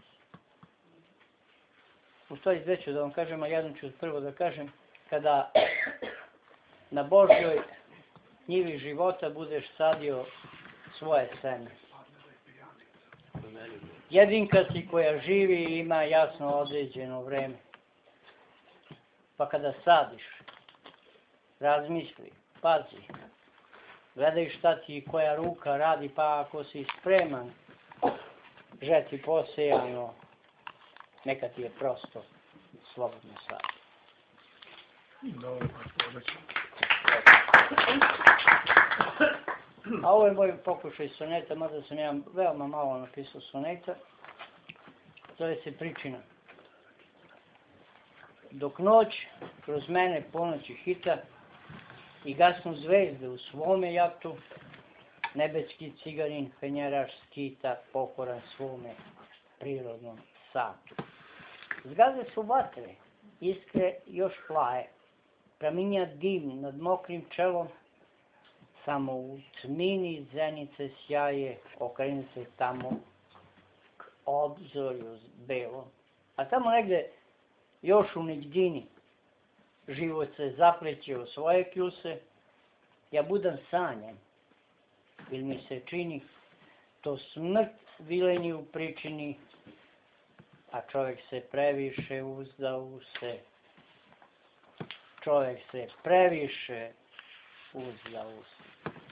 u stvari dve ću da vam kažem, a jednu ću prvo da kažem, kada na Božjoj njivi života budeš sadio svoje seme. Jedinka si koja živi i ima jasno određeno vreme. Pa kada sadiš, razmisli, pazi, gledaj šta ti koja ruka radi, pa ako si spreman žeti posejano, neka ti je prosto slobodno sadi. Dobro, pa A ovo je moj pokušaj soneta, mada sam ja veoma malo napisao soneta. Zove se Pričina. Dok noć kroz mene ponoći hita i gasnu zvezde u svome jatu, nebeský cigarin fenjeraš skita pokoran svome prirodnom satu. Zgaze su vatre, iskre još plaje, praminja dim nad mokrim čelom, samo u tmini zenice sjaje, okrenu se tamo k obzorju belom. A tamo negde, još u nigdini, život se zapleće u svoje kljuse, ja budem sanjem, ili mi se čini, to smrt vileni u pričini, a čovjek se previše uzda u se. Čovjek se previše uzda u se.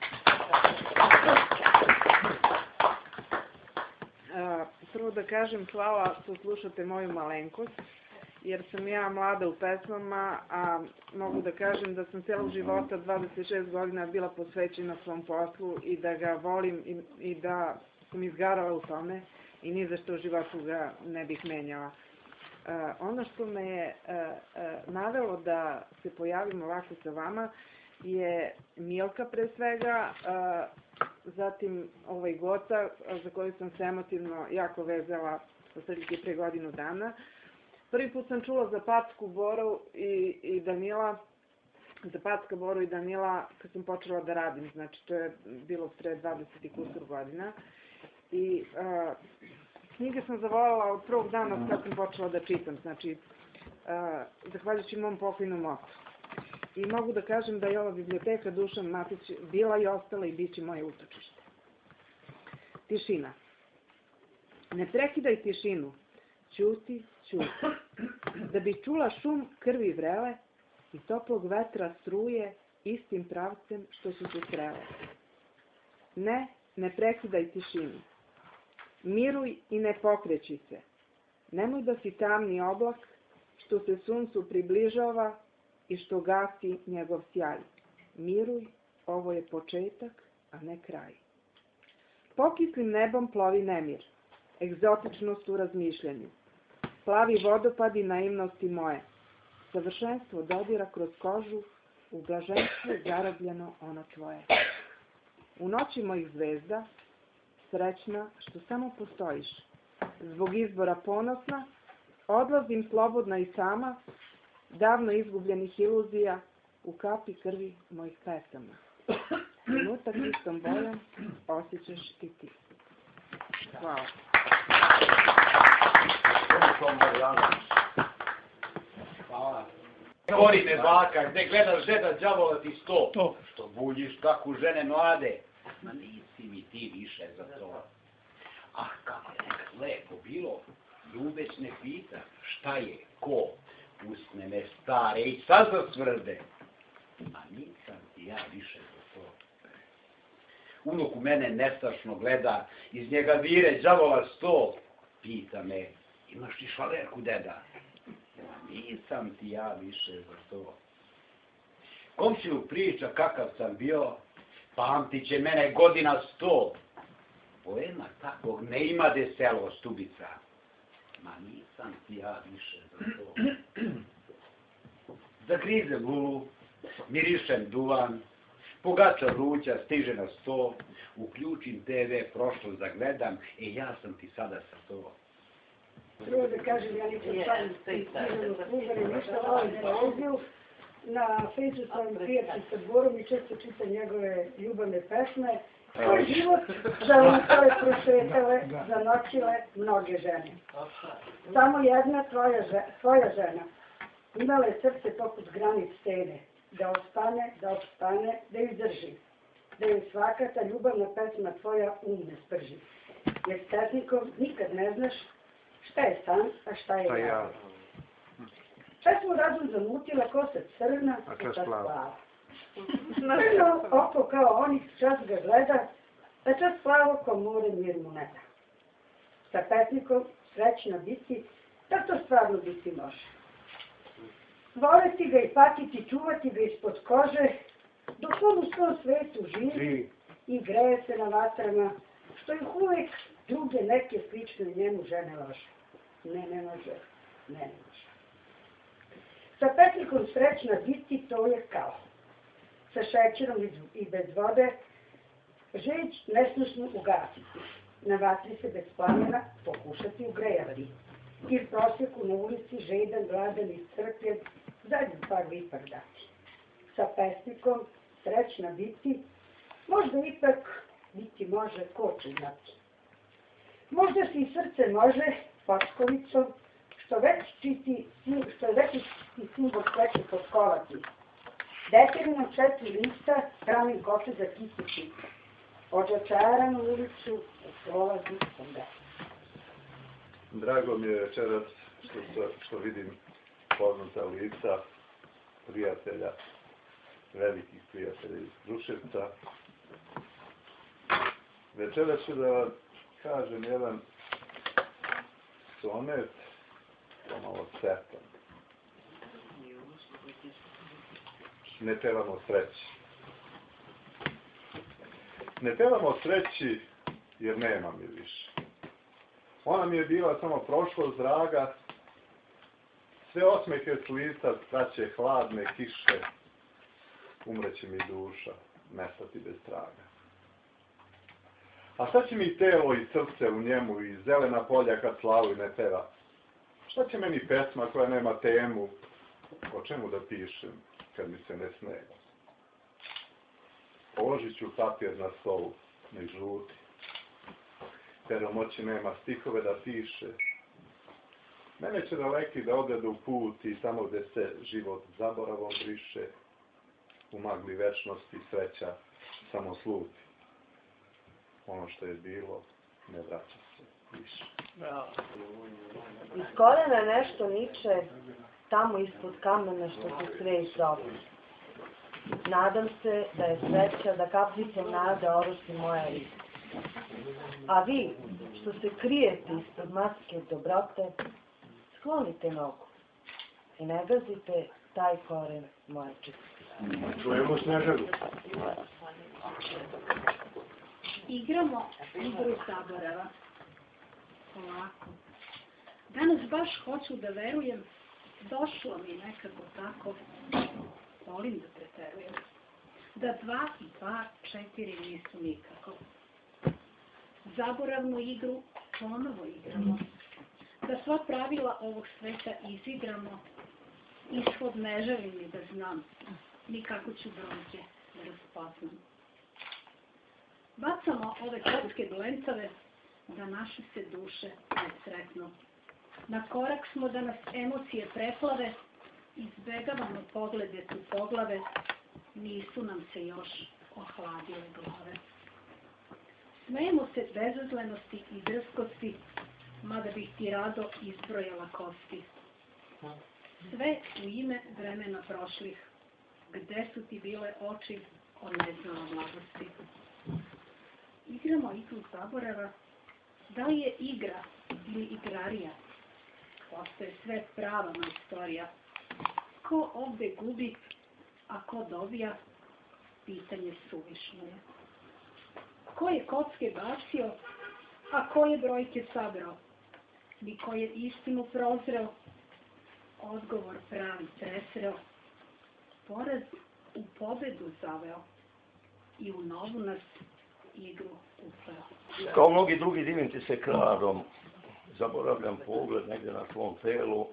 Prvo da kažem hvala što slušate moju malenkost, jer sam ja mlada u pesmama, a mogu da kažem da sam celog života, dvadeset šest godina, bila posvećena svom poslu i da ga volim i, i da sam izgarala u tome i ni za što u životu ga ne bih menjala. Uh, ono što me je uh, uh, navelo da se pojavim ovako sa vama je Milka pre svega, uh, zatim ovaj Goca za koju sam se emotivno jako vezala otprilike pre godinu dana. Prvi put sam čula za Packu Boru i, i Danila, za Packa Boru i Danila kad sam počela da radim, znači to je bilo pre dvadeset i kusur godina. I uh, knjige sam zavoljela od prvog dana kad sam počela da čitam, znači uh, zahvaljujući mom pokojnom ocu. I mogu da kažem da je ova biblioteka Dušan Matić bila i ostala i bit će moje utočište. Tišina. Ne prekidaj tišinu. Ćuti, ćuti. Da bi čula šum krvi vrele i toplog vetra struje istim pravcem što su se srele. Ne, ne prekidaj tišinu. Miruj i ne pokreći se. Nemoj da si tamni oblak što se suncu približava i što gasi njegov sjaj. Miruj, ovo je početak, a ne kraj. Pokislim nebom plovi nemir, egzotičnost u razmišljanju. Plavi vodopadi naivnosti moje. Savršenstvo dodira kroz kožu, u blaženstvu zarobljeno ono tvoje. U noći mojih zvezda, srećna što samo postojiš, zbog izbora ponosna, odlazim slobodna i sama, davno izgubljenih iluzija, u kapi krvi mojih pesama. Minutak istom bojom osjećaš i ti. Hvala. Hvala. Gori me baka, gde gledaš žeda đavola ti sto. To. Što buljiš kako žene mlade. Ma nisi mi ti više za to. Ah, kako je nekad lepo bilo. Ljubeć ne pita šta je, ko. Usne me stare i sad zasvrde. Ma nisam ti ja više za to. Unuk u mene nestašno gleda, iz njega vire đavola sto. Pita me, imaš ti švalerku, deda? Nisam ti ja više za to. Komšiju priča kakav sam bio, pamtit će mene godina sto. Poema takvog ne ima de selo Stubica. Ma nisam ti ja više za to. Zagrizem lulu, mirišem duvan, pogača vruća stiže na sto, uključim te ve, prošlo zagledam, e ja sam ti sada sa to. Prvo da kažem, ja nisam sam stiganu službeni ništa volim poeziju. Na Fejsu sam prijatelj sa Borom i često čitam njegove ljubavne pesme. Svoj život zalutale, prošetale, zanoćile mnoge žene. Samo jedna tvoja žena imala je srce poput granic stene, da ostane, da opstane, da ju drži, da ju svaka ta ljubavna pesma tvoja um ne sprži. Jer s pesnikom nikad ne znaš šta je san, a šta je ja. Pesmu razum zamutila, kosa crna, a čas plava. Crno oko kao onih čas ga gleda, a čas plavo ko more mir mu ne da. Sa pesnikom srećna biti, da to stvarno biti može. Voleti ga i patiti, čuvati ga ispod kože, dok on u svom svetu živi i greje se na vatrama, što ih uvek druge neke slične njemu žene lože. Ne, ne može, ne, ne može. Sa pesnikom srećna biti, to je kao. Sa šećerom i bez vode, žeć neslušno ugasiti. Na vatri se bez plamena pokušati ugrejati. I prosjeku na ulici žedan, gladan i strpljen, zadnji par ipak dati. Sa pesnikom srećna biti, možda ipak biti može ko će znati. Možda se i srce može packovicom, što već čiti, što je veći simbol sreće poskovati. Deterinom četiri lista, hranim kofe za kisiti. Ođačaran u ulicu, prolazi sam da. Drago mi je večeras što, što vidim poznata lica, prijatelja, velikih prijatelja iz Kruševca. Večeras ću da vam kažem jedan sonet, pomalo cetan. Ne pevamo sreći. Ne pevamo sreći jer nema mi više. Ona mi je bila samo prošlost draga, sve osmehe s lica traće hladne kiše, umreće mi duša, nestati bez traga. A šta će mi telo i srce u njemu i zelena polja kad slavu i ne peva? Šta će meni pesma koja nema temu, o čemu da pišem kad mi se ne snega? Položit ću papir na stolu, ne žuti. Pero moći nema stihove da piše. Mene će daleki da odvedu u put i tamo gde se život zaboravom briše, u magli večnosti sreća samo sluti. Ono što je bilo, ne vraća se više. Iz koljena nešto niče, tamo ispod kamena što se sve izdobi. Nadam se da je sreća da kapljicom nade orosi moja lista. A vi, što se krijete ispod maske dobrote, sklonite nogu i ne gazite taj koren moje čiste. Čujemo Snežanu. Igramo igru zaborava. Polako. Danas baš hoću da verujem, došlo mi nekako tako, volim da preterujem, da dva i dva četiri nisu nikako. Zaboravnu igru ponovo igramo. Da sva pravila ovog sveta izigramo, ishod ne želim ni da znam, ni kako ću bronke da raspoznam. Bacamo ove kocke dolencave da naše se duše ne sretnu. Na korak smo da nas emocije preplave, izbegavamo poglede tu poglave, nisu nam se još ohladile glave. Smejemo se bezazlenosti i drskosti, mada bih ti rado izbrojala kosti. Sve u ime vremena prošlih, gde su ti bile oči od neznala mladosti. Igramo igru zaborava, da li je igra ili igrarija? Postoje sve prava majstorija. Ko ovde gubi, a ko dobija, pitanje suvišno je. Ko je kocke bacio, a ko je brojke sabrao? Ni ko je istinu prozreo, odgovor pravi presreo. Poraz u pobedu zaveo i u novu nas igru upleo. Kao mnogi drugi divim ti se kradom, zaboravljam pogled negdje na tvom telu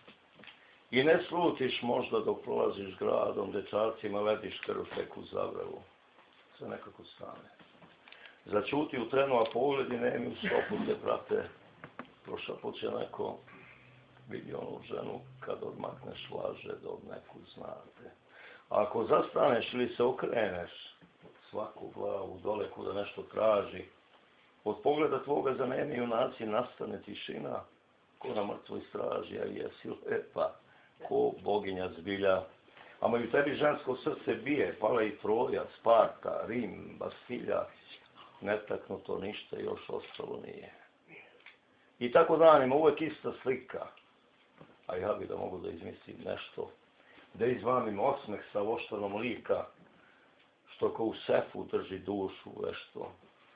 i ne slutiš možda dok prolaziš gradom, dečacima lediš krv teku zavrelu. Sve nekako stane. Začuti u trenu, a pogledi nemi u stopu te prate. Prošapot će neko, vidi onu ženu kad odmakneš laže da od neku znate. A ako zastaneš ili se okreneš, svaku glavu dole kuda nešto traži, od pogleda tvoga za nemi junaci nastane tišina, ko na mrtvoj straži, a jesi lepa, ko boginja zbilja. A među tebi žensko srce bije, pala i Troja, Sparta, Rim, Bastilja, netaknuto ništa još ostalo nije. I tako danima, uvek ista slika, a ja bi da mogu da izmislim nešto, da izvamim osmeh sa voštanom lika, što ko u sefu drži dušu vešto.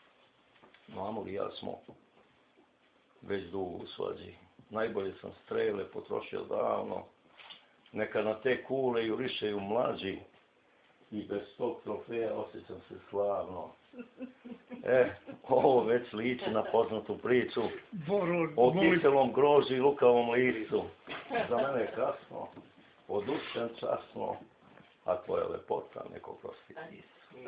Mamo i ja smo već dugo u svađi. Najbolje sam strele potrošio davno, neka na te kule jurišeju mlađi i bez tog trofeja osjećam se slavno. E, ovo već liči na poznatu priču o kiselom groži i lukavom licu. Za mene je kasno, odušen časno, a tvoja lepota neko prosti nis.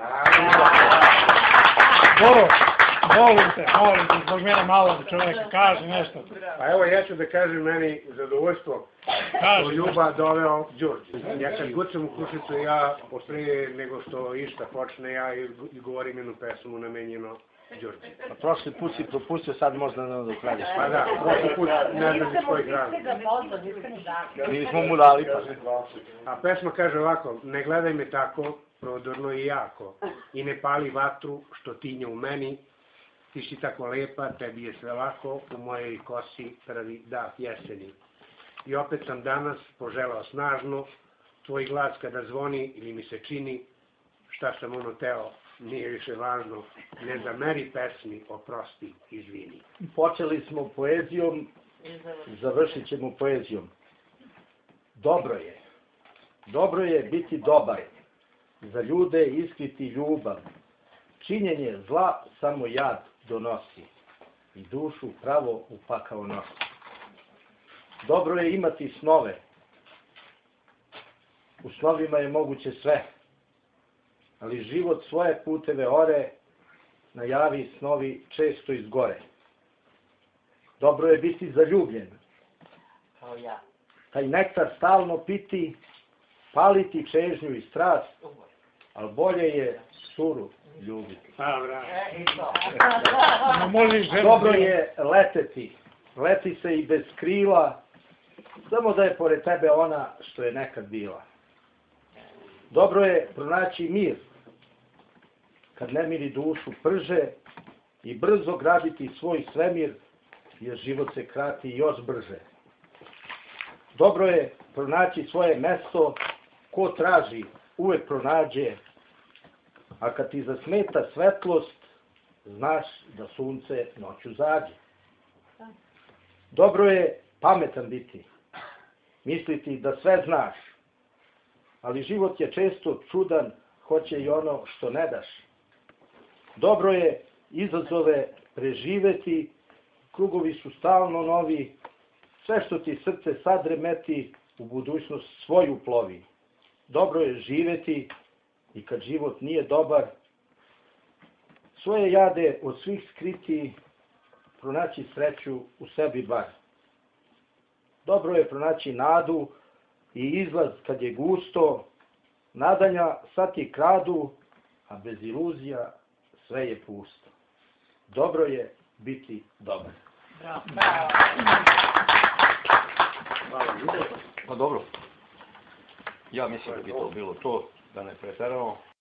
Boro, molim te, molim te, zbog mene malo da čovjek kaže nešto. Pa evo, ja ću da kažem meni zadovoljstvo ko ljubav doveo Đurđe. Ja kad god sam u Kruševcu, ja postrije nego što išta počne, ja i govorim jednu pesmu namenjeno Đurđe. Pa prošli put si propustio, sad možda ne da ukradiš. Pa da, prošli put ne znam iz kojih razloga. Nismo mu dali pa. A pesma kaže ovako, ne gledaj me tako, prodorno i jako, i ne pali vatru što tinje u meni, ti si tako lepa, tebi je sve lako, u mojoj kosi prvi dah jeseni. I opet sam danas poželao snažno, tvoj glas kada zvoni ili mi se čini, šta sam ono teo, nije više važno, ne zameri pesmi, oprosti, izvini. Počeli smo poezijom, završit ćemo poezijom. Dobro je, dobro je biti dobar, za ljude iskriti ljubav. Činjenje zla samo jad donosi i dušu pravo u pakao nosi. Dobro je imati snove. U snovima je moguće sve, ali život svoje puteve ore, najavi snovi često izgore. Dobro je biti zaljubljen. Kao ja. Taj nektar stalno piti, paliti čežnju i strast, ali bolje je suru ljubiti. Dobro je leteti, leti se i bez krila, samo da je pored tebe ona što je nekad bila. Dobro je pronaći mir, kad nemiri dušu prže, i brzo graditi svoj svemir, jer život se krati još brže. Dobro je pronaći svoje mesto, ko traži, uvek pronađe, a kad ti zasmeta svetlost, znaš da sunce noću zađe. Dobro je pametan biti, misliti da sve znaš, ali život je često čudan, hoće i ono što ne daš. Dobro je izazove preživeti krugovi su stalno novi, sve što ti srce sad remeti, u budućnost svoju plovi. Dobro je živeti i kad život nije dobar, svoje jade od svih skriti, pronaći sreću u sebi bar. Dobro je pronaći nadu i izlaz kad je gusto, nadanja sad ti kradu, a bez iluzija sve je pusto. Dobro je biti dobar. Pa dobro, ja mislim da bi to bilo to, da ne preteramo.